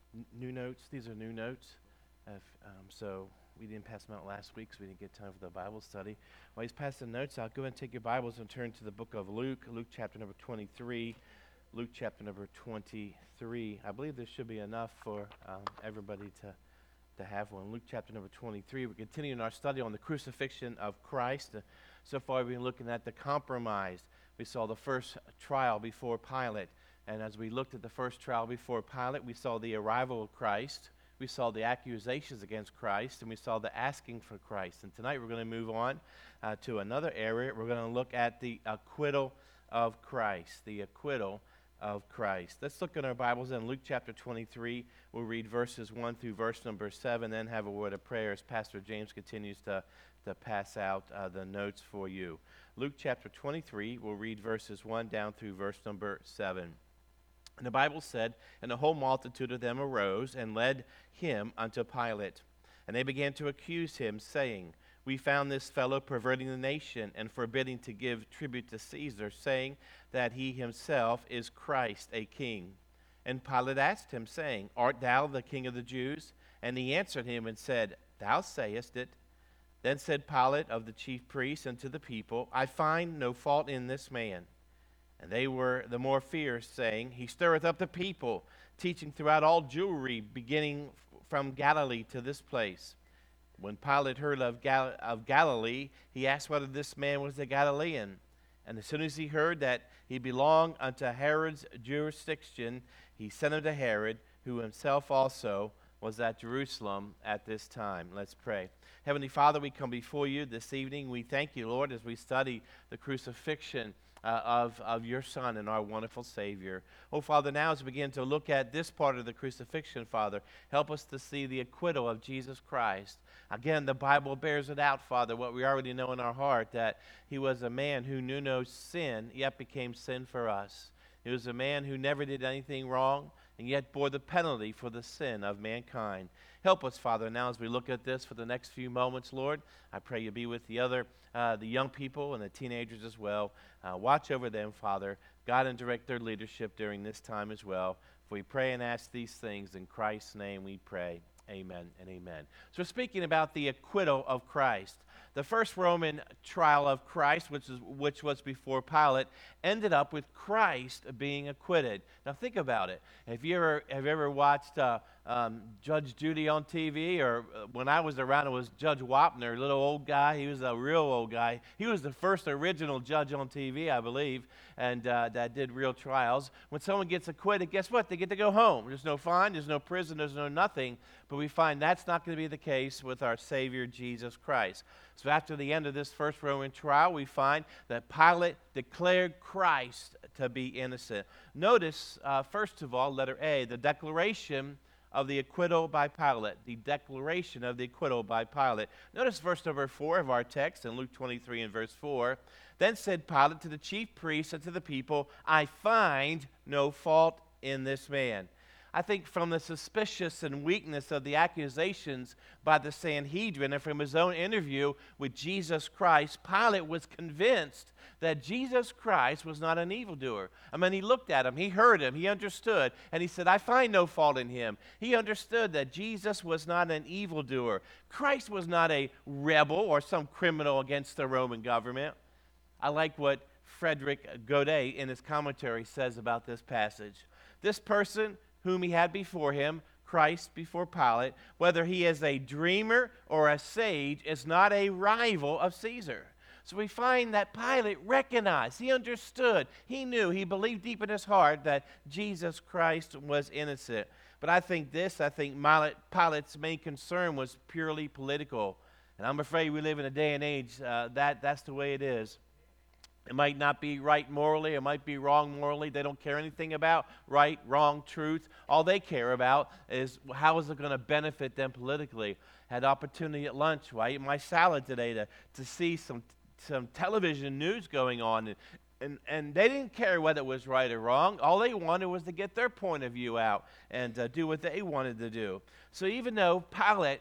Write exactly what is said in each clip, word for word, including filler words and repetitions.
n- new notes. These are new notes. If, um, so we didn't pass them out last week, so we didn't get time for the Bible study. While he's passing notes out, go ahead and take your Bibles and turn to the book of Luke, Luke chapter number twenty-three. Luke chapter number twenty-three. I believe there should be enough for um, everybody to, to have one. Luke chapter number twenty-three. We're continuing our study on the crucifixion of Christ. Uh, so far, we've been looking at the compromise. We saw the first trial before Pilate. And as we looked at the first trial before Pilate, we saw the arrival of Christ. We saw the accusations against Christ, and we saw the asking for Christ. And tonight we're going to move on uh, to another area. We're going to look at the acquittal of Christ. The acquittal of Christ. Let's look at our Bibles in Luke chapter twenty-three. We'll read verses one through verse number seven, then have a word of prayer as Pastor James continues to, to pass out uh, the notes for you. Luke chapter twenty-three, we'll read verses one down through verse number seven. And the Bible said, "And the whole multitude of them arose and led him unto Pilate. And they began to accuse him, saying, We found this fellow perverting the nation and forbidding to give tribute to Caesar, saying that he himself is Christ, a king. And Pilate asked him, saying, Art thou the king of the Jews? And he answered him and said, Thou sayest it. Then said Pilate of the chief priests unto the people, I find no fault in this man. And they were the more fierce, saying, He stirreth up the people, teaching throughout all Jewry, beginning from Galilee to this place. When Pilate heard of, Gal- of Galilee, he asked whether this man was a Galilean. And as soon as he heard that he belonged unto Herod's jurisdiction, he sent him to Herod, who himself also was at Jerusalem at this time. Let's pray. Heavenly Father, we come before you this evening. We thank you, Lord, as we study the crucifixion Uh, of, of your Son and our wonderful Savior. Oh, Father, now as we begin to look at this part of the crucifixion, Father, help us to see the acquittal of Jesus Christ. Again, the Bible bears it out, Father, what we already know in our heart, that he was a man who knew no sin, yet became sin for us. He was a man who never did anything wrong, and yet bore the penalty for the sin of mankind. Help us, Father, now as we look at this for the next few moments, Lord. I pray you be with the other, uh, the young people and the teenagers as well. Uh, watch over them, Father. Guide and direct their leadership during this time as well. For we pray and ask these things in Christ's name we pray. Amen and amen. So we're speaking about the acquittal of Christ. The first Roman trial of Christ, which is which was before Pilate, ended up with Christ being acquitted. Now think about it. Have you ever have you ever watched uh, um, Judge Judy on T V? Or uh, when I was around, it was Judge Wapner, a little old guy. He was a real old guy. He was the first original judge on T V, I believe, and uh, that did real trials. When someone gets acquitted, guess what? They get to go home. There's no fine, there's no prison, there's no nothing. But we find that's not going to be the case with our Savior, Jesus Christ. So after the end of this first Roman trial, we find that Pilate declared Christ to be innocent. Notice, uh, first of all, letter A, the declaration of the acquittal by Pilate. The declaration of the acquittal by Pilate. Notice verse number four of our text in Luke twenty-three and verse four. Then said Pilate to the chief priests and to the people, I find no fault in this man. I think from the suspicious and weakness of the accusations by the Sanhedrin and from his own interview with Jesus Christ, Pilate was convinced that Jesus Christ was not an evildoer. I mean, he looked at him, he heard him, he understood, and he said, I find no fault in him. He understood that Jesus was not an evildoer. Christ was not a rebel or some criminal against the Roman government. I like what Frederick Godet in his commentary says about this passage. This person whom he had before him, Christ before Pilate, whether he is a dreamer or a sage, is not a rival of Caesar. So we find that Pilate recognized, he understood, he knew, he believed deep in his heart that Jesus Christ was innocent. But I think this, I think Pilate's main concern was purely political. And I'm afraid we live in a day and age uh, that that's the way it is. It might not be right morally. It might be wrong morally. They don't care anything about right, wrong, truth. All they care about is how is it going to benefit them politically. Had opportunity at lunch. Well, I ate my salad today to, to see some some television news going on. And, and, and they didn't care whether it was right or wrong. All they wanted was to get their point of view out and uh, do what they wanted to do. So even though Pilate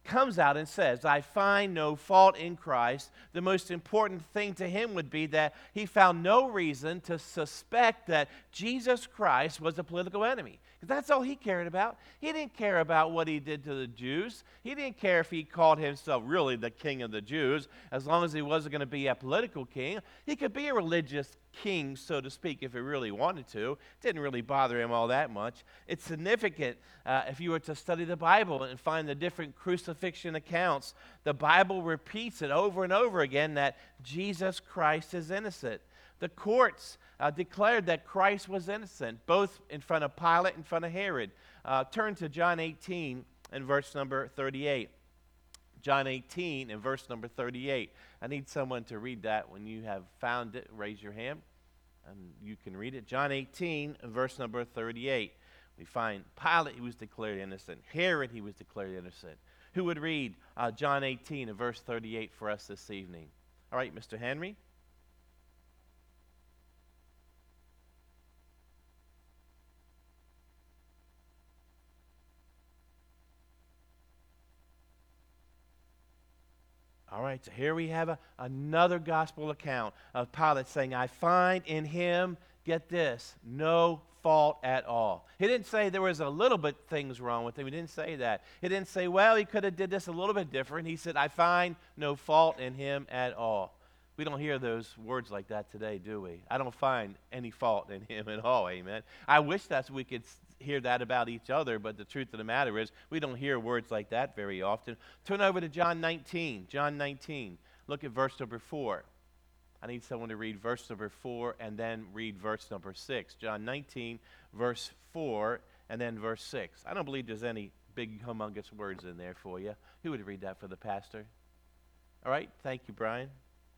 comes out and says, I find no fault in Christ, the most important thing to him would be that he found no reason to suspect that Jesus Christ was a political enemy. Because that's all he cared about. He didn't care about what he did to the Jews. He didn't care if he called himself really the king of the Jews, as long as he wasn't going to be a political king. He could be a religious king, so to speak, if he really wanted to. It didn't really bother him all that much. It's significant uh, if you were to study the Bible and find the different crucifixion accounts. The Bible repeats it over and over again that Jesus Christ is innocent. The courts uh, declared that Christ was innocent, both in front of Pilate and in front of Herod. Uh, turn to John eighteen and verse number thirty-eight. John eighteen and verse number thirty-eight. I need someone to read that. When you have found it, raise your hand, and you can read it. John eighteen and verse number thirty-eight. We find Pilate, he was declared innocent. Herod, he was declared innocent. Who would read uh, John eighteen and verse thirty-eight for us this evening? All right, Mister Henry. All right, so here we have a, another gospel account of Pilate saying, I find in him, get this, no fault at all. He didn't say there was a little bit things wrong with him. He didn't say that. He didn't say, well, he could have did this a little bit different. He said, I find no fault in him at all. We don't hear those words like that today, do we? I don't find any fault in him at all, amen. I wish that we could hear that about each other, but the truth of the matter is we don't hear words like that very often. Turn over to John nineteen. John nineteen. Look at verse number four. I need someone to read verse number four and then read verse number six. John nineteen, verse four, and then verse six. I don't believe there's any big humongous words in there for you. Who would read that for the pastor? All right, thank you, Brian.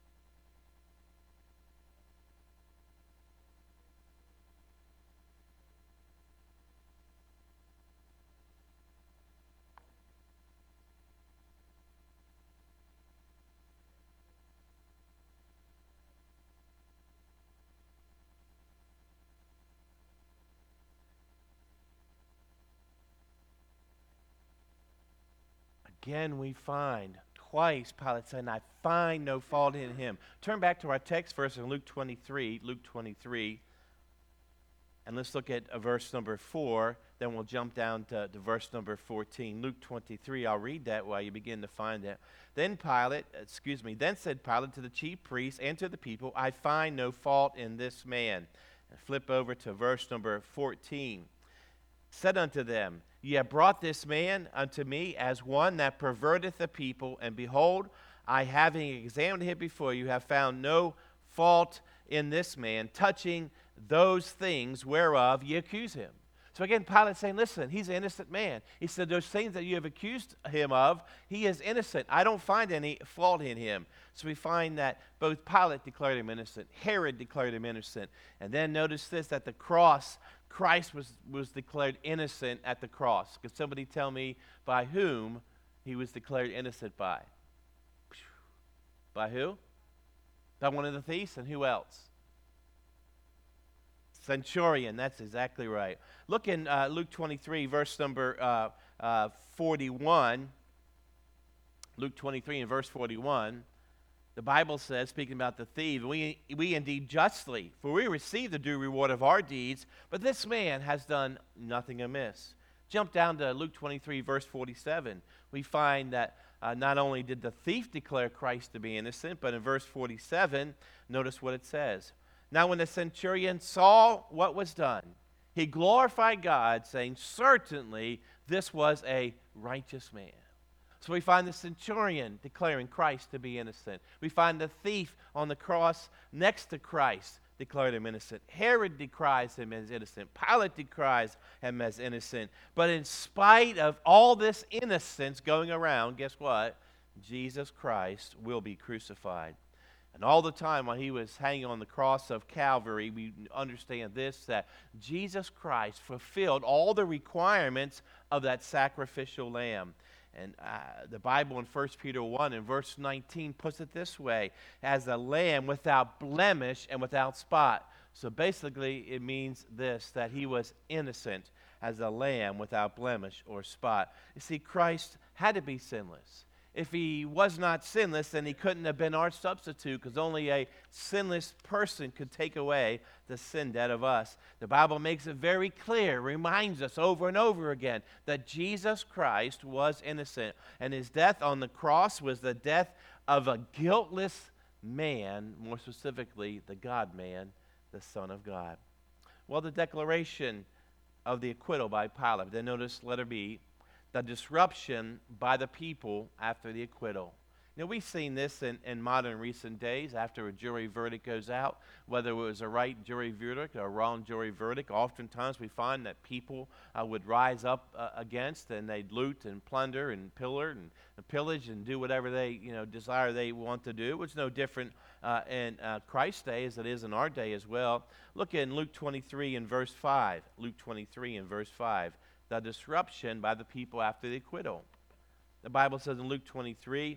Again, we find twice Pilate saying, I find no fault in him. Turn back to our text verse in Luke twenty-three, Luke twenty-three, and let's look at uh, verse number four. Then we'll jump down to, to verse number fourteen. Luke twenty-three, I'll read that while you begin to find it. Then Pilate, excuse me, then said Pilate to the chief priests and to the people, I find no fault in this man. And flip over to verse number fourteen. Said unto them, Ye have brought this man unto me as one that perverteth the people, and behold, I, having examined him before you, have found no fault in this man, touching those things whereof ye accuse him. So again, Pilate saying, listen, he's an innocent man. He said, those things that you have accused him of, he is innocent. I don't find any fault in him. So we find that both Pilate declared him innocent, Herod declared him innocent. And then notice this, at the cross, Christ was, was declared innocent at the cross. Could somebody tell me by whom he was declared innocent by? By who? By one of the thieves, and who else? Centurion, that's exactly right. Look in uh, Luke twenty-three, verse number uh, uh, forty-one. Luke twenty-three and verse forty-one. The Bible says, speaking about the thief, we, we indeed justly, for we receive the due reward of our deeds, but this man has done nothing amiss. Jump down to Luke twenty-three, verse forty-seven. We find that uh, not only did the thief declare Christ to be innocent, but in verse forty-seven, notice what it says. Now when the centurion saw what was done, he glorified God, saying, certainly this was a righteous man. So we find the centurion declaring Christ to be innocent. We find the thief on the cross next to Christ declared him innocent. Herod decries him as innocent. Pilate decries him as innocent. But in spite of all this innocence going around, guess what? Jesus Christ will be crucified. And all the time while he was hanging on the cross of Calvary, we understand this, that Jesus Christ fulfilled all the requirements of that sacrificial lamb. And uh, the Bible in First Peter one and verse nineteen puts it this way, as a lamb without blemish and without spot. So basically it means this, that he was innocent as a lamb without blemish or spot. You see, Christ had to be sinless. If he was not sinless, then he couldn't have been our substitute, because only a sinless person could take away the sin debt of us. The Bible makes it very clear, reminds us over and over again, that Jesus Christ was innocent, and his death on the cross was the death of a guiltless man, more specifically, the God-man, the Son of God. Well, the declaration of the acquittal by Pilate. Then notice letter B, the disruption by the people after the acquittal. You know, we've seen this in, in modern recent days. After a jury verdict goes out, whether it was a right jury verdict or a wrong jury verdict, oftentimes we find that people uh, would rise up uh, against, and they'd loot and plunder and pillar and, and pillage and do whatever they, you know, desire they want to do. It was no different uh, in uh, Christ's day as it is in our day as well. Look in Luke twenty-three and verse five. Luke twenty-three and verse five. The disruption by the people after the acquittal. The Bible says in Luke twenty-three,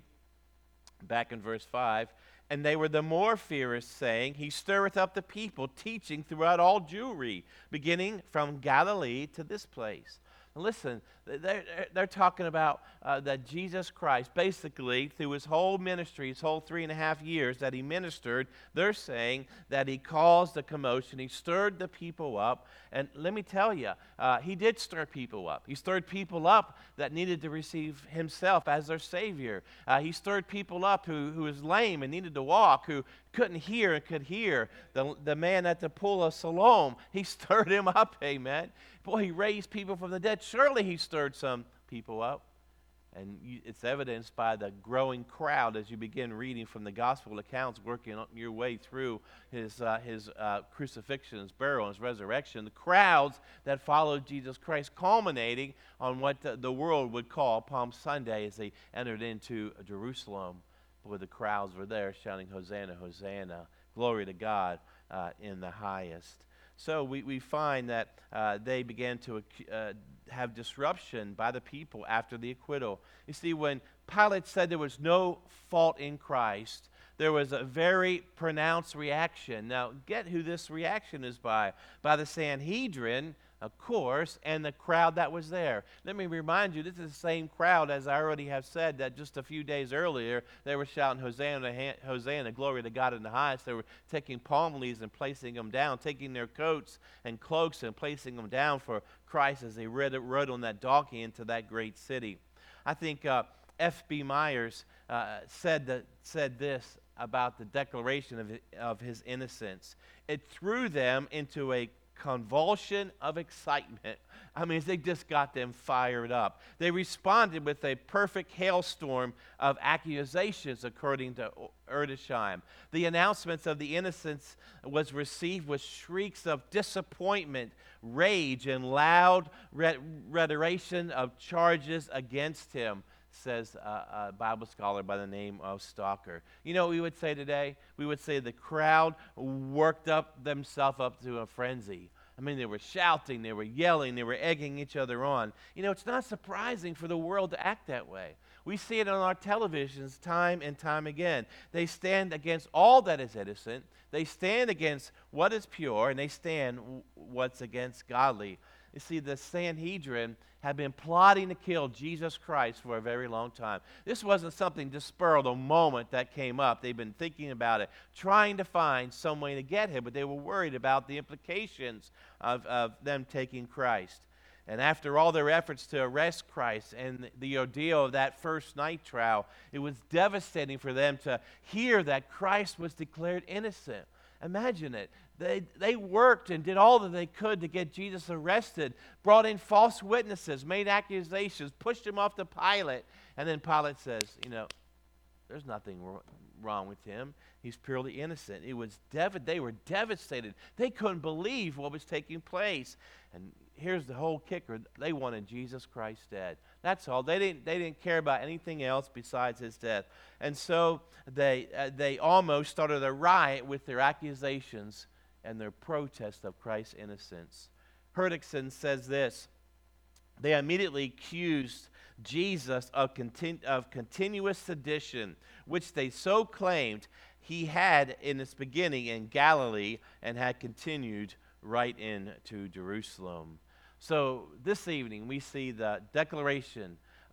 back in verse five, and they were the more furious, saying, he stirreth up the people, teaching throughout all Jewry, beginning from Galilee to this place. Now listen, they're, they're talking about uh, that Jesus Christ, basically, through his whole ministry, his whole three and a half years that he ministered, they're saying that he caused a commotion, he stirred the people up. And let me tell you, uh, he did stir people up. He stirred people up that needed to receive himself as their Savior. Uh, he stirred people up who, who was lame and needed to walk, who couldn't hear and could hear. The, the man at the pool of Siloam, he stirred him up, amen. Boy, he raised people from the dead. Surely he stirred some people up. And you, it's evidenced by the growing crowd as you begin reading from the gospel accounts, working your way through his, uh, his uh, crucifixion, his burial, and his resurrection. The crowds that followed Jesus Christ, culminating on what the, the world would call Palm Sunday as they entered into Jerusalem, where the crowds were there shouting, Hosanna, Hosanna, glory to God uh, in the highest. So we, we find that uh, they began to uh, have disruption by the people after the acquittal. You see, when Pilate said there was no fault in Christ, there was a very pronounced reaction. Now, get who this reaction is by. By the Sanhedrin, of course, and the crowd that was there. Let me remind you, this is the same crowd, as I already have said, that just a few days earlier, they were shouting, Hosanna, Hosanna, glory to God in the highest. They were taking palm leaves and placing them down, taking their coats and cloaks and placing them down for Christ as they rode, rode on that donkey into that great city. I think uh, F B Myers uh, said, that, said this about the declaration of, of his innocence. It threw them into a convulsion of excitement. I mean, they just got them fired up. They responded with a perfect hailstorm of accusations, according to Erdesheim. The announcements of the innocence was received with shrieks of disappointment, rage, and loud reiteration of charges against him, says a, a Bible scholar by the name of Stalker. You know what we would say today? We would say the crowd worked up themselves up to a frenzy. I mean, they were shouting, they were yelling, they were egging each other on. You know, it's not surprising for the world to act that way. We see it on our televisions time and time again. They stand against all that is innocent. They stand against what is pure, and they stand what's against godly. You see, the Sanhedrin had been plotting to kill Jesus Christ for a very long time. This wasn't something just spur of the moment that came up. They've been thinking about it, trying to find some way to get him, but they were worried about the implications of, of them taking Christ. And after all their efforts to arrest Christ and the ordeal of that first night trial, it was devastating for them to hear that Christ was declared innocent. Imagine it. They, they worked and did all that they could to get Jesus arrested, brought in false witnesses, made accusations, pushed him off to Pilate. And then Pilate says, you know, there's nothing wrong with him. He's purely innocent. It was dev- They were devastated. They couldn't believe what was taking place. And here's the whole kicker. They wanted Jesus Christ dead. That's all. They didn't, they didn't care about anything else besides his death. And so they, uh, they almost started a riot with their accusations and their protest of Christ's innocence. Herdexon says this: they immediately accused Jesus of, continu- of continuous sedition, which they so claimed he had in its beginning in Galilee and had continued right into Jerusalem. So this evening we see the declaration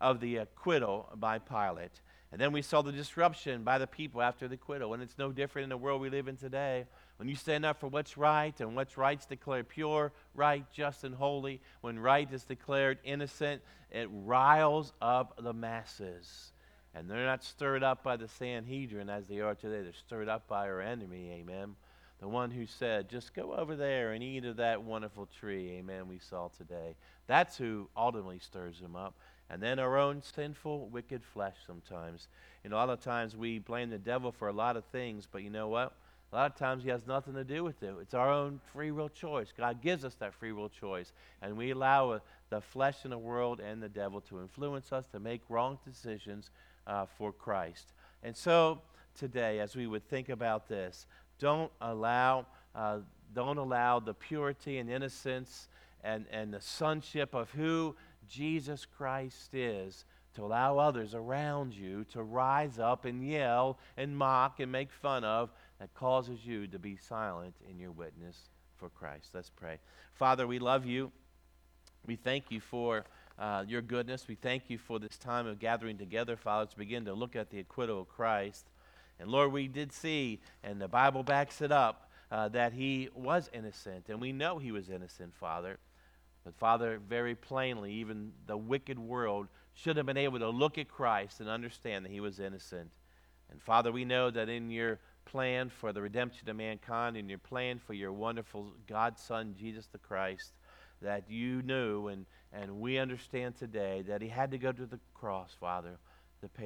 of the acquittal by Pilate. And then we saw the disruption by the people after the acquittal. And it's no different in the world we live in today. When you stand up for what's right, and what's right's declared pure, right, just, and holy, when right is declared innocent, it riles up the masses. And they're not stirred up by the Sanhedrin as they are today. They're stirred up by our enemy, amen. The one who said, just go over there and eat of that wonderful tree, amen, we saw today. That's who ultimately stirs them up. And then our own sinful, wicked flesh sometimes. You know, a lot of times we blame the devil for a lot of things, but you know what? A lot of times he has nothing to do with it. It's our own free will choice. God gives us that free will choice. And we allow uh, the flesh in the world and the devil to influence us to make wrong decisions uh, for Christ. And so today, as we would think about this, don't allow, uh, don't allow the purity and innocence and, and the sonship of who Jesus Christ is to allow others around you to rise up and yell and mock and make fun of, that causes you to be silent in your witness for Christ. Let's pray. Father, we love you. We thank you for uh, your goodness. We thank you for this time of gathering together, Father, to begin to look at the acquittal of Christ. And Lord, we did see, and the Bible backs it up, uh, that he was innocent. And we know he was innocent, Father. But Father, very plainly, even the wicked world should have been able to look at Christ and understand that he was innocent. And Father, we know that in your plan for the redemption of mankind, in your plan for your wonderful God-Son, Jesus the Christ, that you knew, and, and we understand today that he had to go to the cross, Father.